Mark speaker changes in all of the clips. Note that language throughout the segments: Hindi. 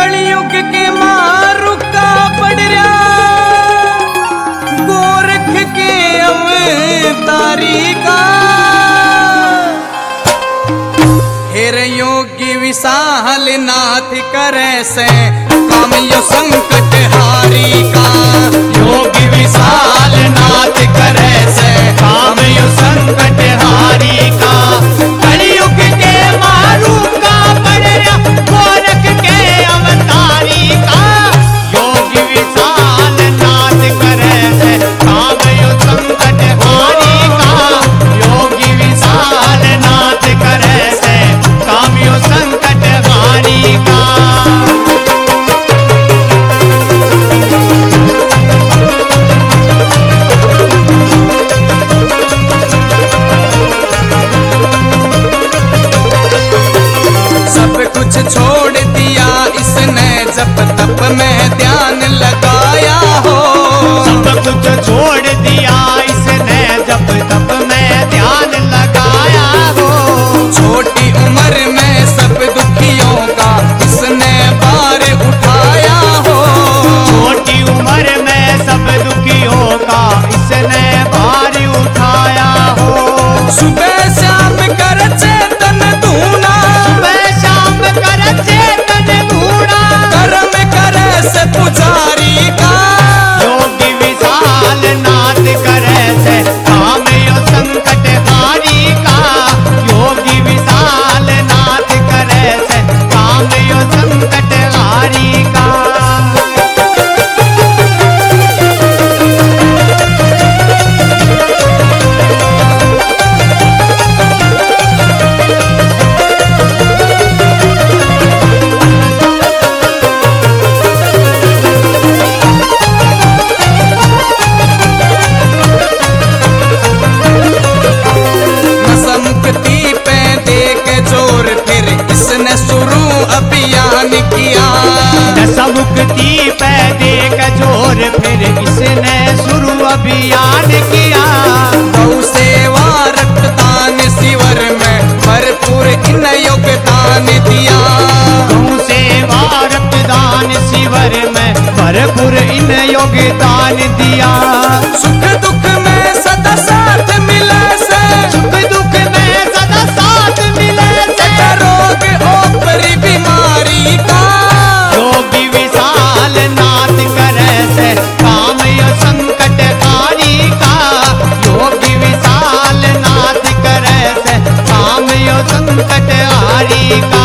Speaker 1: कलयुग के मारू का पड़ रहा गोरख के अवतारी का हेर योगी विशाल नाथ करे से काम यो संकट हारी का
Speaker 2: योगी विशाल नाथ करे से काम यो संकट हारी का कलयुग के मारू का पड़ रहा गोरख के अवतारी का योगी विशाल नाथ करे से काम यो संकट हारी का योगी विशाल नाथ करे से काम यो संकट हारी का
Speaker 1: छोड़ दिया इसने जब तप में ध्यान लगाया हो
Speaker 2: सब कुछ छोड़ दिया इसने जब तप में ध्यान लगाया हो
Speaker 1: छोटी उम्र में सब दुखियों का इसने भार उठाया हो
Speaker 2: छोटी उम्र में सब दुखियों का इसने भार उठाया हो
Speaker 1: सुबह शाम कर चेतन धूना
Speaker 2: सुबह शाम कर चेतन ढूंढा
Speaker 1: कर्म करे से पुजारी का
Speaker 2: योगी विशाल नाथ करे से काम यो संकट हारी का योगी विशाल नाथ करे से काम यो संकट हारी का
Speaker 1: मुक्ति पे देख जोर फिर इसने शुरू अभियान किया
Speaker 2: मुक्ति पे देख जोर फिर इसने शुरू अभियान किया
Speaker 1: गौ सेवा रक्तदान शिविर में भरपूर इन योगदान दिया
Speaker 2: गौ सेवा रक्तदान शिविर में भरपूर इन योगदान दिया
Speaker 1: सुख दुख में सदा साथ मिले से
Speaker 2: सुख दुख में सदा साथ मिले से
Speaker 1: रोग ओपरी बीमारी का
Speaker 2: योगी विशाल नाथ करे से काम यो संकट हारी का योगी विशाल नाथ करे से काम यो संकट हारी का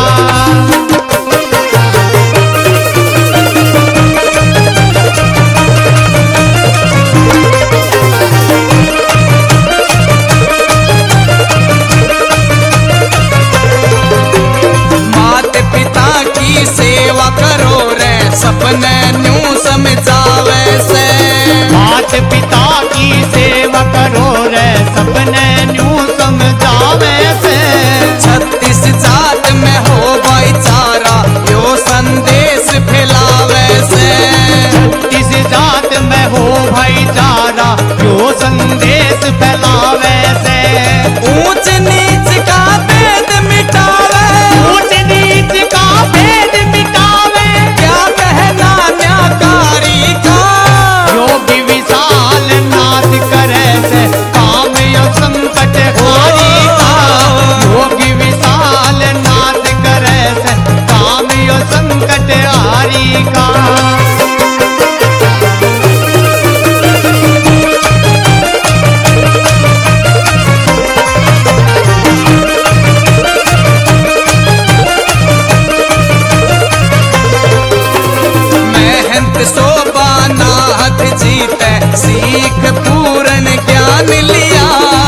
Speaker 1: सेवा करो रे सपने न्यू समझावे से
Speaker 2: मात पिता की सेवा करो रे सपने न्यू समझावे से
Speaker 1: 36 जात में हो भाईचारा यो संदेश फैलावे से
Speaker 2: 36 जात में हो भाईचारा यो संदेश फैलावे से
Speaker 1: ऊंच नीच का भेद मिटावे
Speaker 2: ऊंच नीच का भेद मिटावे
Speaker 1: क्या कहना न्याकारी का
Speaker 2: योगी विशाल नाथ करे से काम यो संकट हारी का योगी विशाल नाथ करे से काम यो संकट हारी का
Speaker 1: सोबानाथ जीते सीख पूर्ण ज्ञान लिया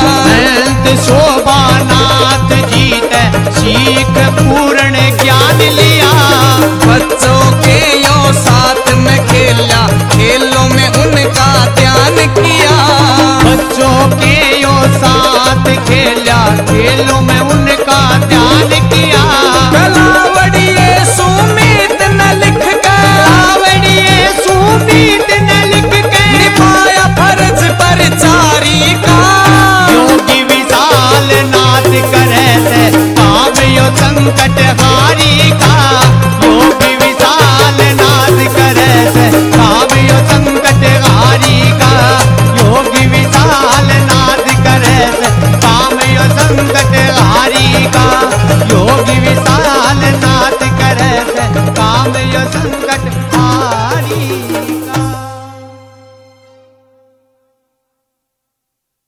Speaker 2: शोभानाथ जीते सीख पूर्ण ज्ञान लिया
Speaker 1: बच्चों के यो साथ में खेला खेलों में उनका ध्यान किया
Speaker 2: बच्चों के यो साथ खेला खेलों में उनका ध्यान किया
Speaker 1: कलावड़िए सुमित न लिख
Speaker 2: कलावड़िए सुमित न लिख के
Speaker 1: निभाया फर्ज परचारी का
Speaker 2: योगी विशाल नाथ करे से काम यो संकट हारी का योगी विशाल संकट